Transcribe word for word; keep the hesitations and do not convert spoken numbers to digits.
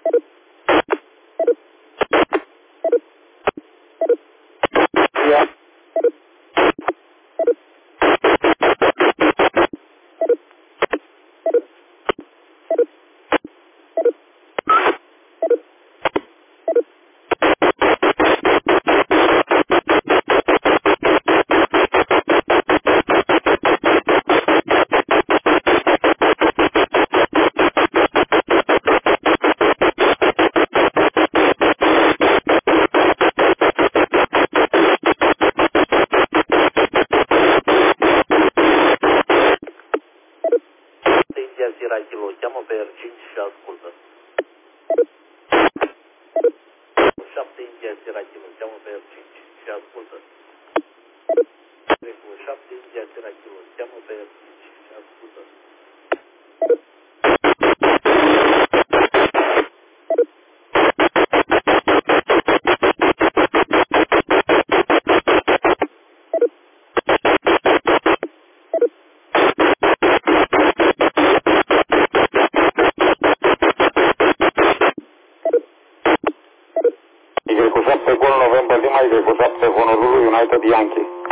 Ia. Sierra Kilo, cheamă pe R cinci și ascultă. șapte India Sierra Kilo, cheamă pe R cinci și ascultă. șapte India Sierra Kilo, cheamă pe R cinci și ascultă. Y cu șapte Gol November Lima, Y cu șapte Honolulu United Yankee.